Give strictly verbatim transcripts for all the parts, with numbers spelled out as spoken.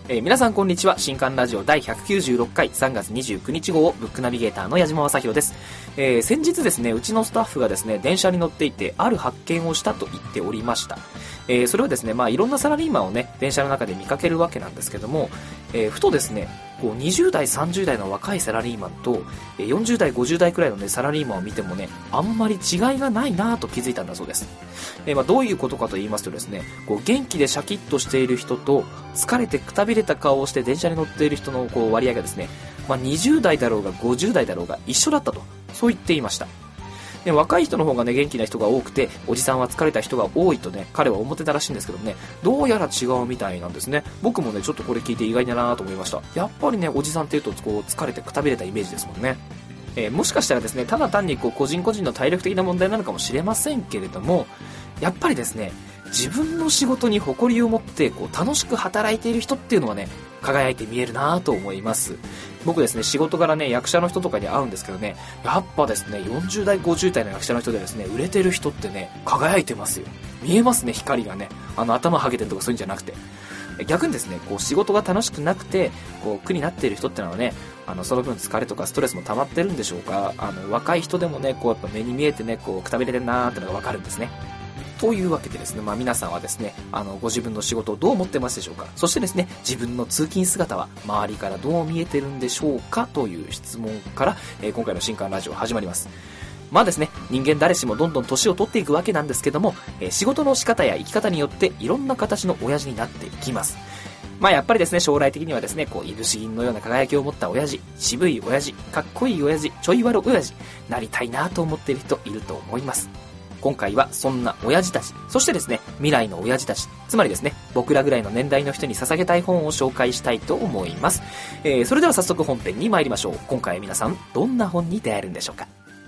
えー、皆さんこんにちは。新刊ラジオだいひゃくきゅうじゅうろっかいさんがつにじゅうくにち号ブックナビゲーターの矢島正宏です。えー、先日ですね、うちのスタッフがですね、電車に乗っていてある発見をしたと言っておりました。えー、それはですね、まあいろんなサラリーマンをね、電車の中で見かけるわけなんですけども、えー、ふとですね、こうにじゅうだいさんじゅうだいの若いサラリーマンとよんじゅうだいごじゅうだいくらいのね、サラリーマンを見てもね、あんまり違いがないなぁと気づいたんだそうです。えー、まあどういうことかと言いますとですね、こう元気でシャキッとしている人と疲れてくたびれた顔をして電車に乗っている人のこう割合がですね、まあ、にじゅうだいだろうがごじゅうだいだろうが一緒だったと、そう言っていました。で、若い人の方がね、元気な人が多くて、おじさんは疲れた人が多いとね、彼は思ってたらしいんですけどね、どうやら違うみたいなんですね。僕もね、ちょっとこれ聞いて意外だなと思いました。やっぱりね、おじさんっていうとこう疲れてくたびれたイメージですもんね。えー、もしかしたらですね、ただ単にこう個人個人の体力的な問題なのかもしれませんけれども、やっぱりですね、自分の仕事に誇りを持ってこう楽しく働いている人っていうのはね、輝いて見えるなと思います。僕ですね、仕事柄ね、役者の人とかに会うんですけどね、やっぱですね、よんじゅうだいごじゅうだいの役者の人でですね、売れてる人ってね、輝いてますよ。見えますね、光がね。あの頭ハゲてるとかそういうんじゃなくて、逆にですね、こう仕事が楽しくなくてこう苦になっている人ってのはね、あのその分疲れとかストレスも溜まってるんでしょうか。あの若い人でもね、こうやっぱ目に見えてね、こうくたびれてるなーってのがわかるんですね。というわけでですね、まあ皆さんはですね、あのご自分の仕事をどう思ってますでしょうか。そしてですね、自分の通勤姿は周りからどう見えてるんでしょうかという質問から、えー、今回の新刊ラジオ始まります。まあですね、人間誰しもどんどん年を取っていくわけなんですけども、えー、仕事の仕方や生き方によっていろんな形の親父になっていきます。まあやっぱりですね、将来的にはですね、こういぶし銀のような輝きを持った親父、渋い親父、かっこいい親父、ちょい悪親父なりたいなと思っている人いると思います。今回はそんな親父たち、そしてですね、未来の親父たち、つまりですね、僕らぐらいの年代の人に捧げたい本を紹介したいと思います。えー、それでは早速本編に参りましょう。今回皆さんどんな本に出会えるんでしょうか。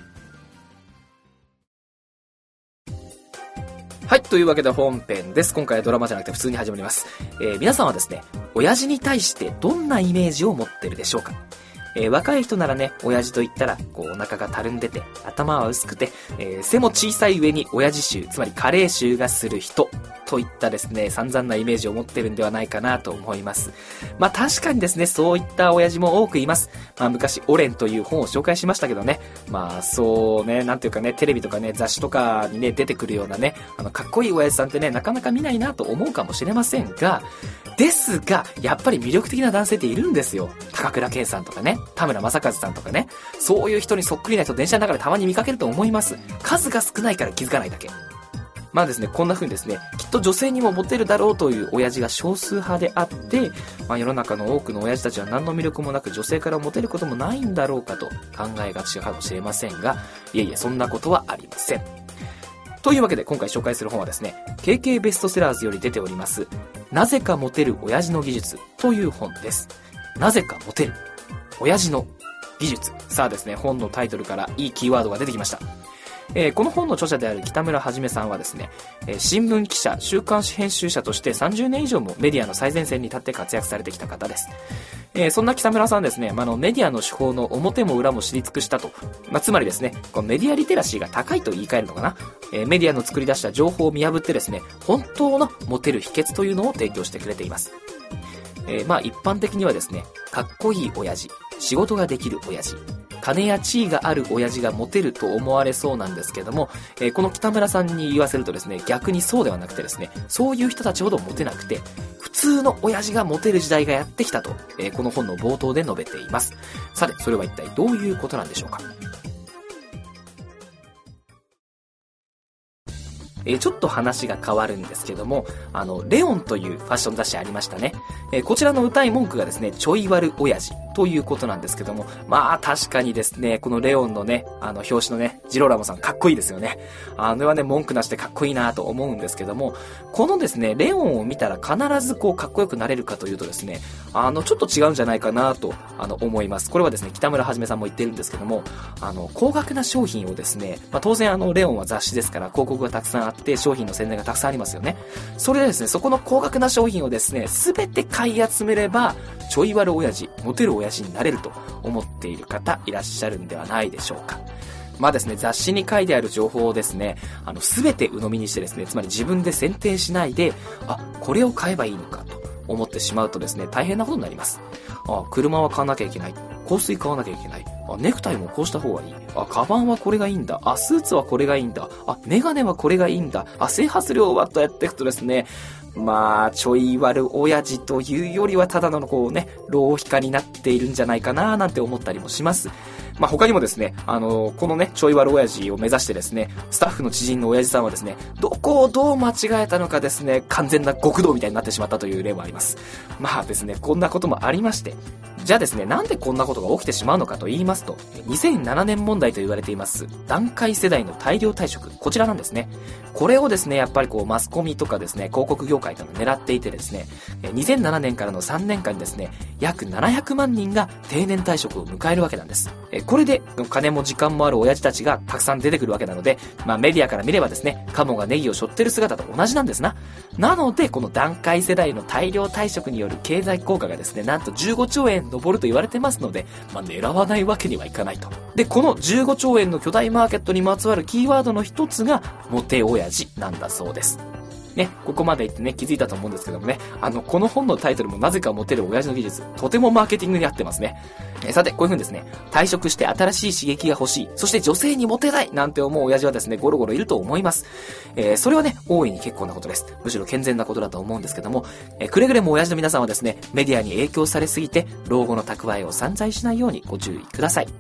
はい、というわけで本編です。今回はドラマじゃなくて普通に始まります。えー、皆さんはですね、親父に対してどんなイメージを持ってるでしょうか。えー、若い人ならね、親父と言ったらこうお腹がたるんでて頭は薄くて、えー、背も小さい上に親父臭、つまり加齢臭がする人といったですね、散々なイメージを持ってるんではないかなと思います。まあ確かにですね、そういった親父も多くいます。まあ昔オレンという本を紹介しましたけどね、まあそうね、なんていうかね、テレビとかね、雑誌とかにね出てくるようなね、あのかっこいい親父さんってね、なかなか見ないなと思うかもしれませんが、ですがやっぱり魅力的な男性っているんですよ。高倉健さんとかね、田村正和さんとかね、そういう人にそっくりな人電車の中でたまに見かけると思います。数が少ないから気づかないだけ。まあですね、こんな風にですね、きっと女性にもモテるだろうという親父が少数派であって、まあ世の中の多くの親父たちは何の魅力もなく女性からモテることもないんだろうかと考えがちかもしれませんが、いえいえそんなことはありません。というわけで今回紹介する本はですね、ケーケー ベストセラーズより出ております、なぜかモテる親父の技術という本です。なぜかモテる親父の技術。さあですね、本のタイトルからいいキーワードが出てきました。えー、この本の著者である北村はじめさんはですね、えー、新聞記者、週刊誌編集者としてさんじゅうねん以上もメディアの最前線に立って活躍されてきた方です。えー、そんな北村さんですね、まあ、のメディアの手法の表も裏も知り尽くしたと、まあ、つまりですね、このメディアリテラシーが高いと言い換えるのかな、えー、メディアの作り出した情報を見破ってですね、本当のモテる秘訣というのを提供してくれています。えー、まあ一般的にはですね、かっこいい親父、仕事ができる親父、金や地位がある親父がモテると思われそうなんですけども、えー、この北村さんに言わせるとですね、逆にそうではなくてですね、そういう人たちほどモテなくて、普通の親父がモテる時代がやってきたと、えー、この本の冒頭で述べています。さて、それは一体どういうことなんでしょうか。えー、ちょっと話が変わるんですけども、あの、レオンというファッション雑誌ありましたね。えー、こちらの歌い文句がですね、ちょい悪親父ということなんですけども、まあ確かにですね、このレオンのね、あの表紙のね、ジローラモさんかっこいいですよね。あのはね、文句なしでかっこいいなと思うんですけども、このですね、レオンを見たら必ずこうかっこよくなれるかというとですね、あの、ちょっと違うんじゃないかなと、あの、思います。これはですね、北村はじめさんも言ってるんですけども、あの、高額な商品をですね、まあ当然あの、レオンは雑誌ですから広告がたくさんあって、商品の宣伝がたくさんありますよね。それでですね、そこの高額な商品をですね、すべて買い集めれば、ちょい悪親父、モテる親父になれると思っている方いらっしゃるんではないでしょうか。まあですね、雑誌に書いてある情報をですね、あの、すべて鵜呑みにしてですね、つまり自分で選定しないで、あ、これを買えばいいのかと。 思ってしまうとですね、大変なことになります。あ、車は買わなきゃいけない。香水買わなきゃいけない。あ、ネクタイもこうした方がいい。あ、カバンはこれがいいんだ。あ、スーツはこれがいいんだ。あ、メガネはこれがいいんだ。あ、整髪料はとやっていくとですね、まあ、ちょい悪親父というよりはただのこうね、浪費家になっているんじゃないかななんて思ったりもします。まあ、他にもですね、あのー、このね、ちょい悪親父を目指してですね、スタッフの知人の親父さんはですね、どこをどう間違えたのかですね、完全な極道みたいになってしまったという例もあります。まあですね、こんなこともありまして、じゃあですね、なんでこんなことが起きてしまうのかと言いますと、にせんななねん問題と言われています団塊世代の大量退職、こちらなんですね。これをですね、やっぱりこうマスコミとかですね、広告業界というのを狙っていてですね、にせんななねんからのさんねんかんにですね、約ななひゃくまんにんが定年退職を迎えるわけなんです。これで金も時間もある親父たちがたくさん出てくるわけなので、まあメディアから見ればですね、カモがネギを背負ってる姿と同じなんですな。なので、この団塊世代の大量退職による経済効果がですね、なんとじゅうごちょうえん上ると言われてますので、まあ狙わないわけにはいかないと。で、このじゅうごちょうえんの巨大マーケットにまつわるキーワードの一つが、モテ親父なんだそうです。ね、ここまで言ってね、気づいたと思うんですけどもね、あの、この本のタイトルもなぜかモテる親父の技術、とてもマーケティングに合ってますね。えさて、こういう風にですね、退職して新しい刺激が欲しい、そして女性にモテたいなんて思う親父はですね、ゴロゴロいると思います。えー、それはね、大いに結構なことです。むしろ健全なことだと思うんですけども、えー、くれぐれも親父の皆さんはですね、メディアに影響されすぎて、老後の蓄えを散財しないようにご注意ください。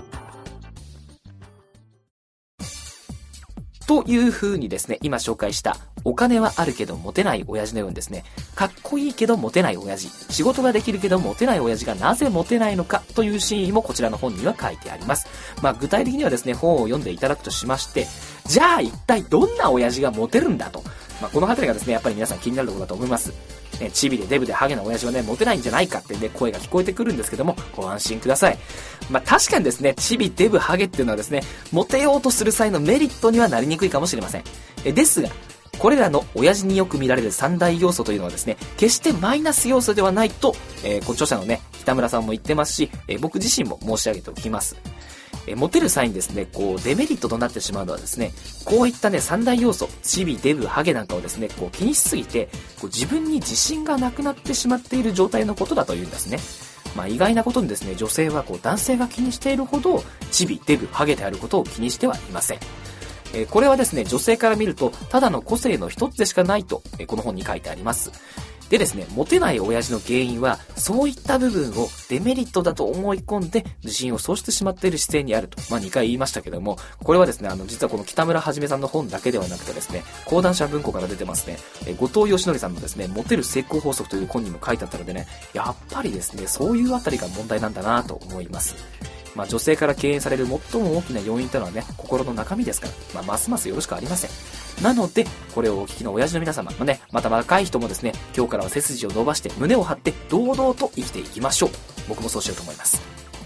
という風にですね、今紹介したお金はあるけどモテない親父のようにですね、かっこいいけどモテない親父、仕事ができるけどモテない親父がなぜモテないのかという真意もこちらの本には書いてあります。まあ具体的にはですね、本を読んでいただくとしまして、じゃあ一体どんな親父がモテるんだと、まあこのあたりがですね、やっぱり皆さん気になるところだと思います。ね、チビでデブでハゲな親父はね、モテないんじゃないかってね、声が聞こえてくるんですけども、ご安心ください。まあ確かにですね、チビデブハゲっていうのはですね、モテようとする際のメリットにはなりにくいかもしれません。えですが、これらの親父によく見られる三大要素というのはですね、決してマイナス要素ではないと、えー、著者のね、北村さんも言ってますし、えー、僕自身も申し上げておきます。えー、モテる際にですね、こう、デメリットとなってしまうのはですね、こういったね、三大要素、チビ、デブ、ハゲなんかをですね、こう気にしすぎて、こう自分に自信がなくなってしまっている状態のことだというんですね。まあ意外なことにですね、女性はこう男性が気にしているほど、チビ、デブ、ハゲであることを気にしてはいません。えー、これはですね、女性から見ると、ただの個性の一つでしかないと、えー、この本に書いてあります。でですね、モテない親父の原因は、そういった部分をデメリットだと思い込んで、自信を喪失してしまっている姿勢にあると。まあにかい言いましたけども、これはですね、あの、実はこの北村はじめさんの本だけではなくてですね、講談社文庫から出てますね、えー、後藤義則さんのですね、モテる成功法則という本にも書いてあったのでね、やっぱりですね、そういうあたりが問題なんだなと思います。まあ女性から敬遠される最も大きな要因というのはね、心の中身ですから、まあますますよろしくありません。なので、これをお聞きの親父の皆様、まあね、また若い人もですね、今日からは背筋を伸ばして胸を張って堂々と生きていきましょう。僕もそうしようと思います。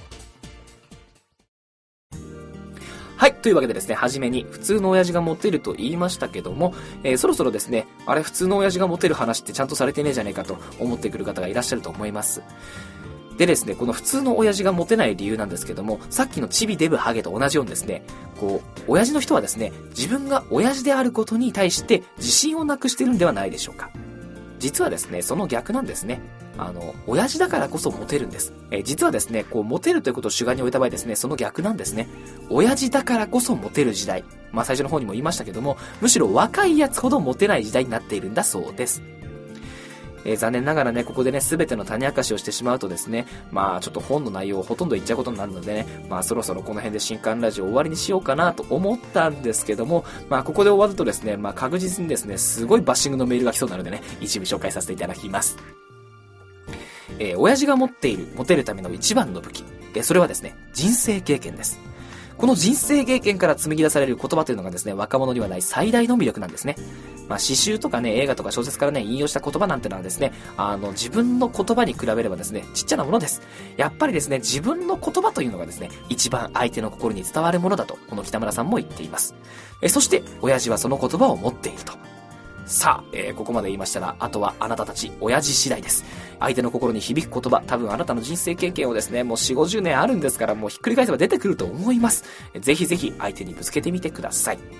はい。というわけでですね、はじめに普通の親父がモテると言いましたけども、えー、そろそろですね、あれ普通の親父がモテる話ってちゃんとされてねえじゃねえかと思ってくる方がいらっしゃると思います。でですね、この普通の親父がモテない理由なんですけども、さっきのチビデブハゲと同じようにですね、こう、親父の人はですね、自分が親父であることに対して自信をなくしているんではないでしょうか。実はですね、その逆なんですね。あの、親父だからこそモテるんです。え、実はですね、こう、モテるということを主眼に置いた場合ですね、その逆なんですね。親父だからこそモテる時代。まあ最初の方にも言いましたけども、むしろ若いやつほどモテない時代になっているんだそうです。えー、残念ながらね、ここでね、すべての種明かしをしてしまうとですね、まあちょっと本の内容をほとんど言っちゃうことになるのでね、まあそろそろこの辺で新刊ラジオ終わりにしようかなと思ったんですけども、まあここで終わるとですね、まあ確実にですね、すごいバッシングのメールが来そうなのでね、一部紹介させていただきます。えー、親父が持っている、モテるための一番の武器、えー、それはですね、人生経験です。この人生経験から紡ぎ出される言葉というのがですね、若者にはない最大の魅力なんですね。まあ、詩集とかね、映画とか小説からね、引用した言葉なんてのはですね、あの、自分の言葉に比べればですね、ちっちゃなものです。やっぱりですね、自分の言葉というのがですね、一番相手の心に伝わるものだと、この北村さんも言っています。え、そして、親父はその言葉を持っていると。さあ、えー、ここまで言いましたら、あとはあなたたち、親父次第です。相手の心に響く言葉、多分あなたの人生経験をですね、もうよんじゅう、ごじゅうねんあるんですから、もうひっくり返せば出てくると思います。ぜひぜひ相手にぶつけてみてください。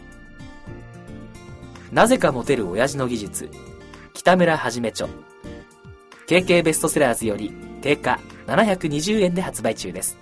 なぜかモテる親父の技術。北村はじめ著。 ケーケー ベストセラーズより定価ななひゃくにじゅうえんで発売中です。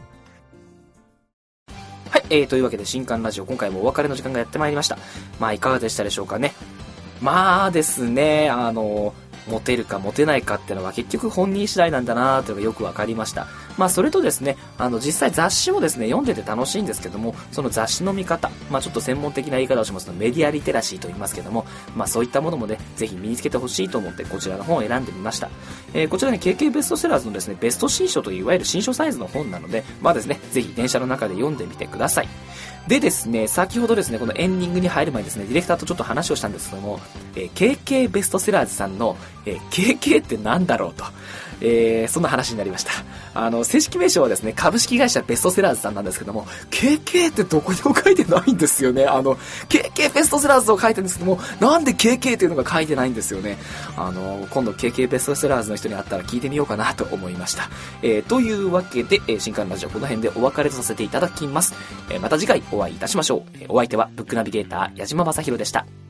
はい、えー、というわけで新刊ラジオ、今回もお別れの時間がやってまいりました。まあいかがでしたでしょうかね。まあですね、あのモテるかモテないかっていうのは結局本人次第なんだなーっていうのがよくわかりました。まあそれとですね、あの実際雑誌もですね読んでて楽しいんですけども、その雑誌の見方、まあちょっと専門的な言い方をしますとメディアリテラシーと言いますけども、まあそういったものもねぜひ身につけてほしいと思ってこちらの本を選んでみました。えー、こちらね ケーケー ベストセラーズのですねベスト新書といういわゆる新書サイズの本なので、まあですねぜひ電車の中で読んでみてください。でですね、先ほどですね、このエンディングに入る前にですね、ディレクターとちょっと話をしたんですけども、えー、ケーケー ベストセラーズさんの、えー、ケーケー ってなんだろうと、えー、そんな話になりました。あの、正式名称はですね、株式会社ベストセラーズさんなんですけども、ケーケー ってどこにも書いてないんですよね。あの、ケーケー ベストセラーズを書いてるんですけども、なんで ケーケー っていうのが書いてないんですよね。あの、今度 ケーケー ベストセラーズの人に会ったら聞いてみようかなと思いました。えー、というわけで、えー、新刊ラジオこの辺でお別れとさせていただきます。えー、また次回お会いいたしましょう。えー、お相手はブックナビゲーター矢島正宏でした。